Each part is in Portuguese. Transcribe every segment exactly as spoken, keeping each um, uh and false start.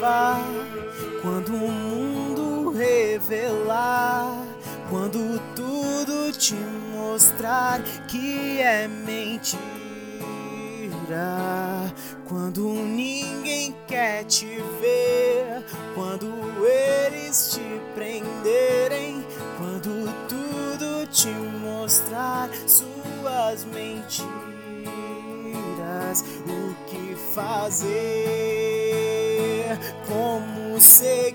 levar, quando o mundo revelar, quando tudo te mostrar que é mentira, quando ninguém quer te ver, quando eles te prenderem, quando tudo te mostrar suas mentiras, o que fazer, como seguir,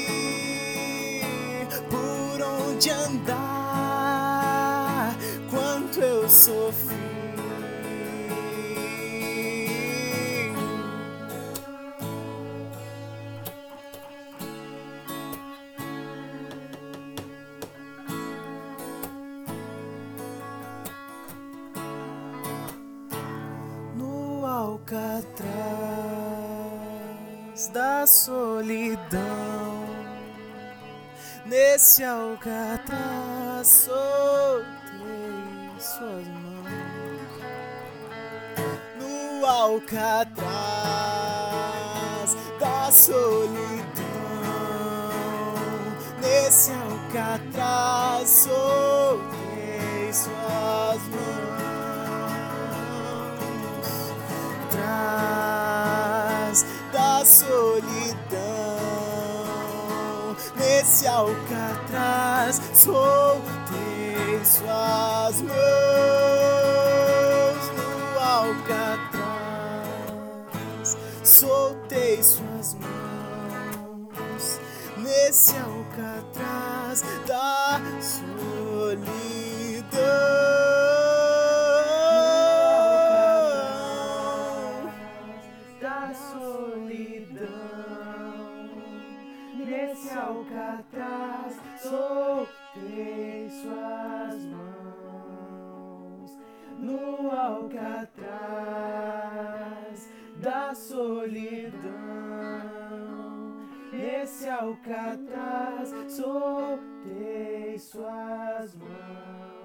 por onde andar, quanto eu sofri. Alcatraz da solidão, nesse alcatraz soltei suas mãos. No alcatraz da solidão, nesse alcatraz soltei suas mãos. Da solidão, nesse alcatraz soltei suas mãos. No alcatraz soltei suas mãos, nesse alcatraz da solidão. Nesse alcatraz soltei suas mãos. No alcatraz da solidão, nesse alcatraz soltei suas mãos.